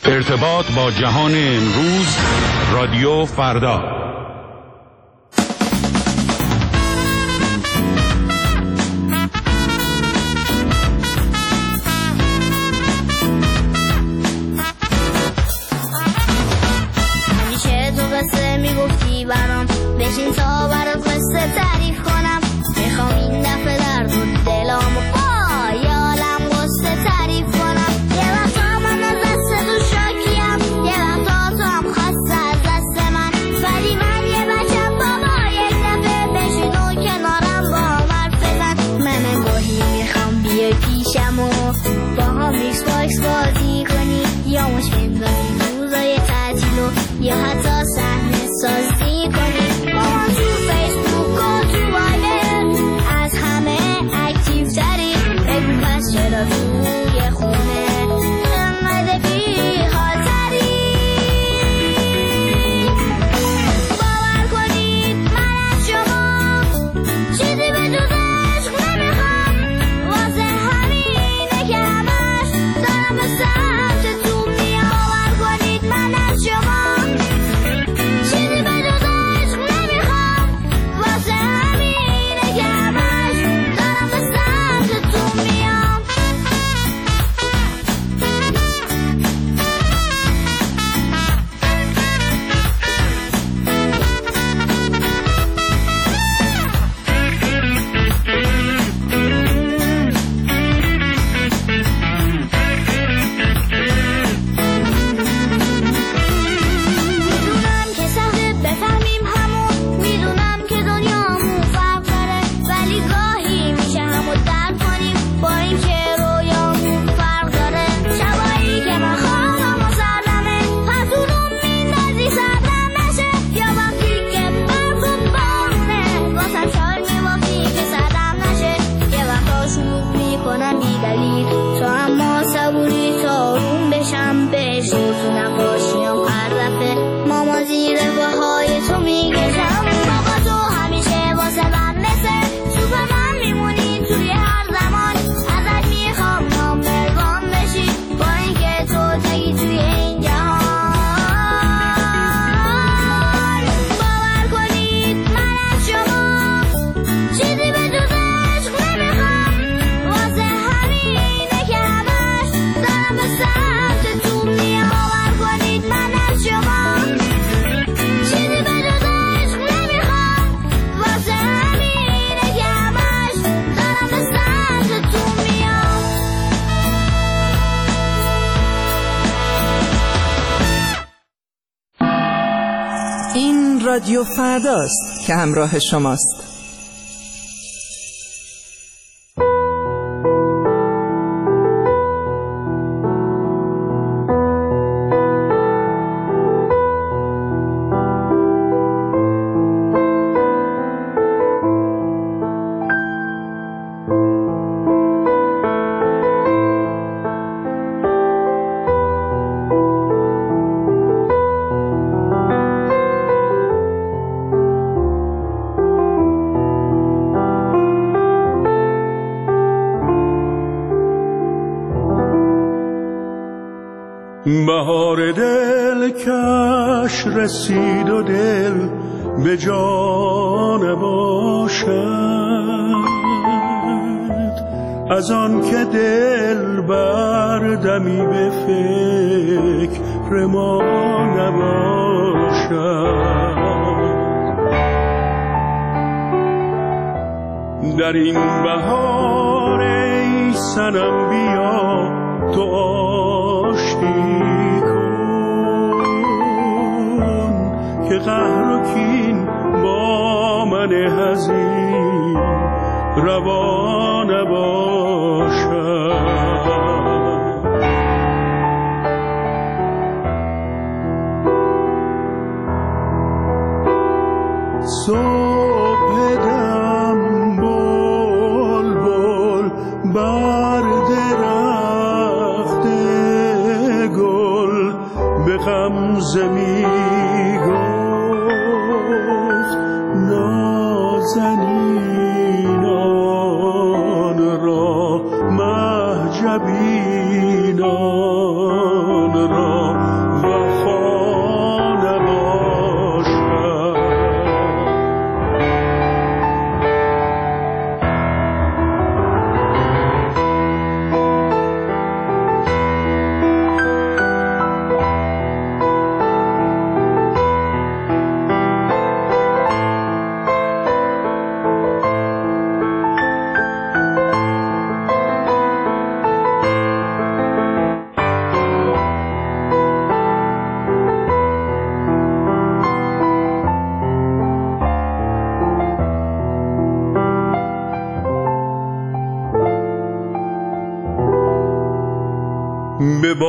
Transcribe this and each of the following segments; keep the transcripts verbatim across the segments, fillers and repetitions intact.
ارتباط با جهان امروز، رادیو فردا. همیشه تو قصه میگفتی برام، بشین تا برات قصه تعریف کنم. میخوام این دفعه درد و دلامو با یالم قصه تعریف کنم. یه وقتا من از دست تو شاکیم، یه وقتا تو هم خسته از دست من، ولی من یه بچم بابا. یک دفعه بشین و کنارم با هم حرف بزن. من انگاهی میخوام بیای پیشم و با هم ایکس باکس بازی کنی، یا مش بندازی روزای تعطیل و یا حتی صحنه سازی کنی. با هم تو فیسبوک و تو وایبر از همه اکتیو تری. بگو پس چرا توی خونه انقدر بی حالتری؟ باور کنید من از شما چیزی به جز عشق نمیخوام، واسه همینه که همش دارم به سمت تو میام. باور کنید من از شما چیزی به جز عشق نمیخوام، واسه همینه که همش دارم به سمت تو میام. میدونم که سخته بفهمیم همون، میدونم که دنیامون فرق داره، ولی گاهی میشه همو درک کنیم با اینکه رویامون فرق داره. شبایی که من خوابم و سردمه، خطونم میندازی سردم نشه، یا وقتی که برف و بارونه واسم شال میوافی که سردم نشه. یه وقتا شروع میکنم بی دلیل تو، اما صبوری تا آروم بشم بهش تو نقاشیام هر دفعه ماما زیر پاهای تو میگشم. بابا تو همیشه واسه من مثل سوپرمن میمونی توی هر زمان، ازت میخوام نامبر وان بشی با اینکه تو تگی توی این جهان. باور کنید من از شما چیزی به جز عشق نمیخوام، واسه همینه که همش دارم به سمت تو میام. باور کنید من از شما چیزی به جز عشق نمیخوام، واسه همینه که همش دارم به سمت تو میام. این رادیو فرداست که همراه شماست. بهار دل کش رسید و دل به جان باشد، از آن که دل بردمی به فکر ما نباشد. در این بهار ای صنم بیا تو آشتی که قهر و کین با من حزین روا نباشد. صبح دم بلبل بر درخت گل به غمزه می گفت نازنینان را مهجبینان را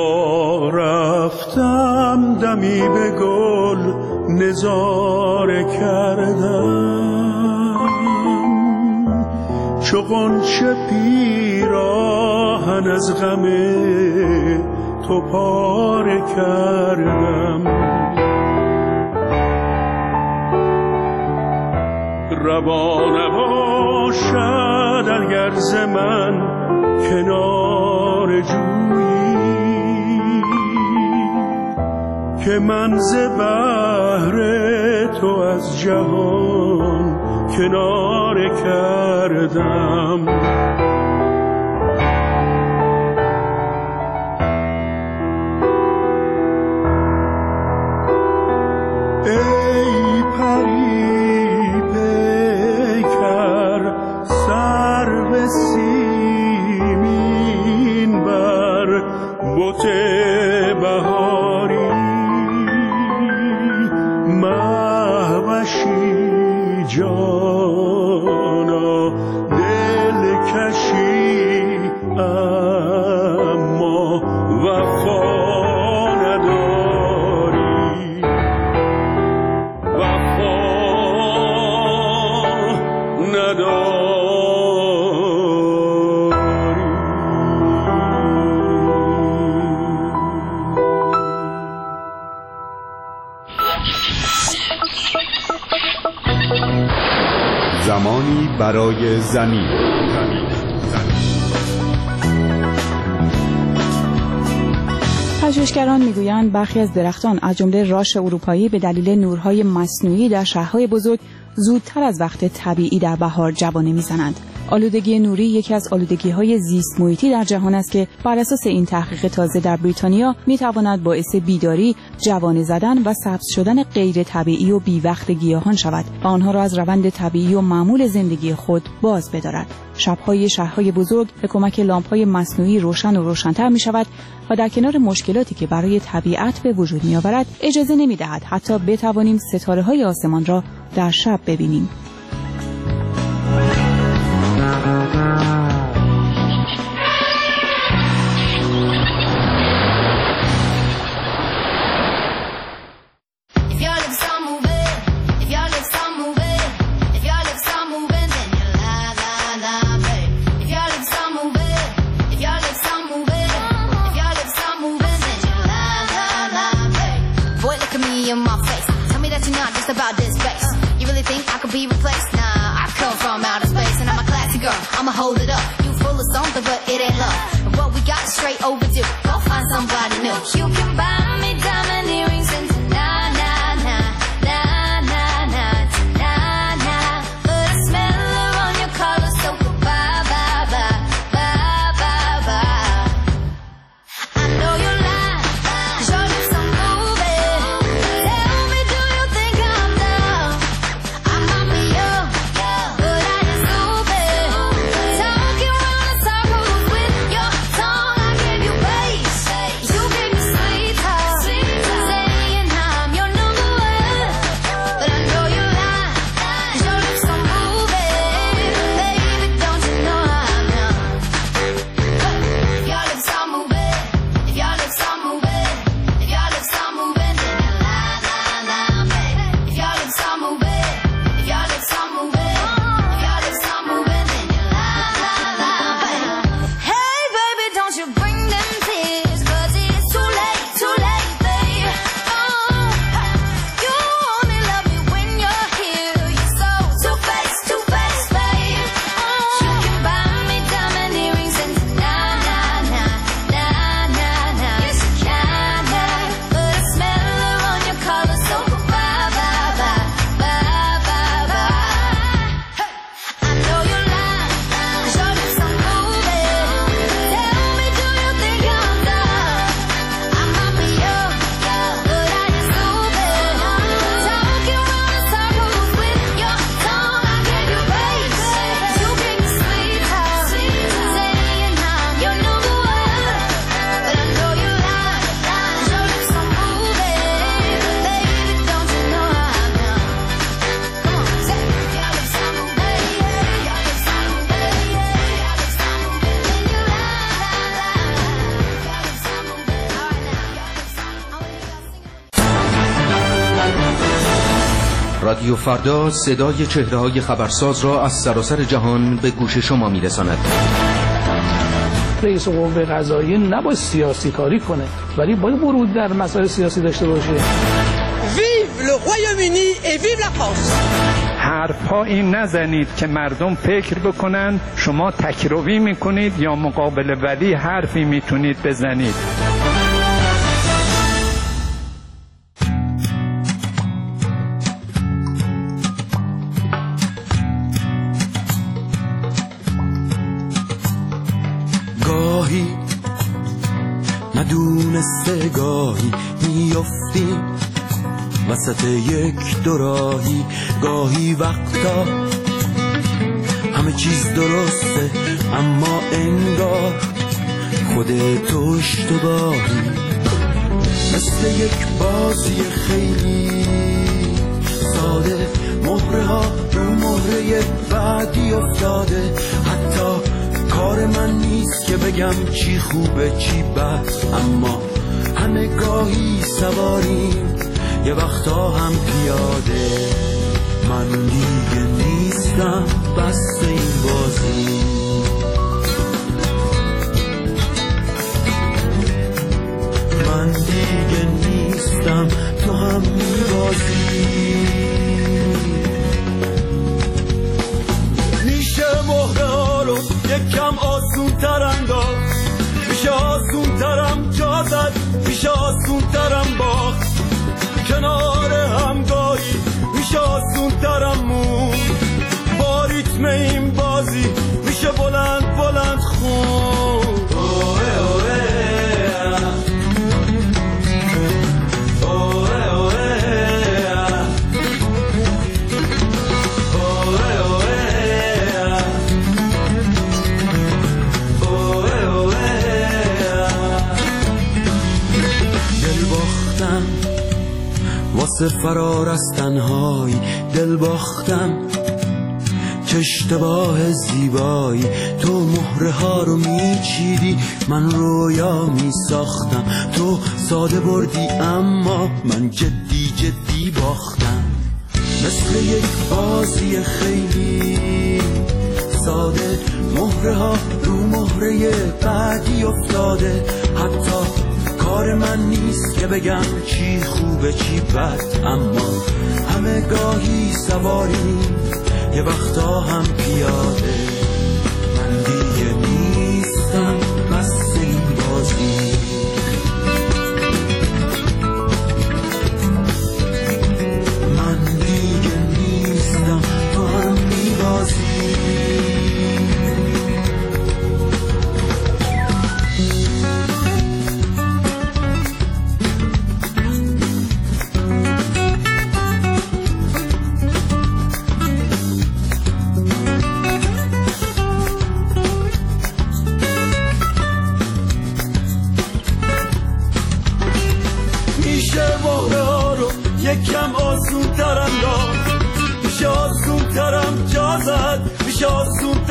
تا رفتم دمی به گل نظاره کردم، چو غنچه پیراهن از غم تو پاره کردم. روا نباشد اگر ز من کنار جویی، که من ز بحر تو از جهان کناره کردم. ای پری پیکر سرو سیمین بر بت بهاری، مهوشی جانا دلکشی اما وفا نداری، وفا نداری. زمانی برای زمین. پژوهشگران میگویند برخی از درختان از جمله راش اروپایی به دلیل نورهای مصنوعی در شهرهای بزرگ زودتر از وقت طبیعی در بهار جوانه میزنند. آلودگی نوری یکی از آلودگی‌های زیست محیطی در جهان است که بر اساس این تحقیق تازه در بریتانیا می‌تواند باعث بیداری، جوانه زدن و سبز شدن غیر طبیعی و بی‌وقت گیاهان شود و آنها را از روند طبیعی و معمول زندگی خود باز بدارد. شب‌های شهرهای بزرگ به کمک لامپ‌های مصنوعی روشن و روشن‌تر می‌شود و در کنار مشکلاتی که برای طبیعت به وجود می‌آورد، اجازه نمی‌دهد حتی بتوانیم ستاره‌های آسمان را در شب ببینیم. About this bass, you really think I could be replaced? Nah, I come from outer space and I'm a classy girl. I'ma hold it up. You full of something, but it ain't love. And what we got is straight overdue. Go find somebody new. You can buy me diamond earrings and nah nah nah nah nah nah nah nah. But I smell her on your collar, so bye bye bye bye bye bye. I know you lie, 'cause your lips are moving. Tell me, do you think I'm dumb? I might be young, but I ain't stupid. Talking round in circles with your tongue. I give you bass, you give me sweet talk. رادیو فردا صدای چهره‌های خبرساز را از سراسر جهان به گوش شما می‌رساند. رئیس قوه قضاییه نباید سیاسی کاری کنه، ولی باید ورود در مسائل سیاسی داشته باشه. Vive le Royaume-Uni et vive la France. حرفایی نزنید که مردم فکر بکنن شما تکروی میکنید یا مقابل ولی حرفی میتونید بزنید. گاهی ندونسته گاهی میافتیم وسط یک دوراهی، گاهی وقتا همه چیز درسته اما انگار خودت اشتباهی، مثل یک بازی خیلی ساده، مهره ها رو مهره بعدی افتاده، حتی کار من نیست که بگم چی خوبه چی بد، اما همه گاهی سواریم یه وقتا هم پیاده. من دیگه نیستم بس این بازی، من دیگه نیستم تو هم میبازی. میشه مهره ها رو یکم آسون تر انداخت، میشه آسون ترم جا زد، میشه آسون ترم باخت، کنار همگاهی میشه آسون ترم مون، با ریتم این بازی میشه بلند بلند خون. اوه اوه واسه فرار از تنهایی دل باختم، چه اشتباه زیبایی، تو مهره ها رو میچیدی من رویا میساختم، تو ساده بردی اما من جدی جدی باختم، مثل یک بازی خیلی ساده، مهره ها رو مهره بعدی افتاده، حتی کار من نیست که بگم چی خوبه چی بد، اما همه گاهی سواریم یه وقتا هم پیاده. من دیگه نیستم بس این بازی، من دیگه نیستم تو هم میبازی. یکم آسون ترم داد، میشه آسون ترم جا زد، میشه آسون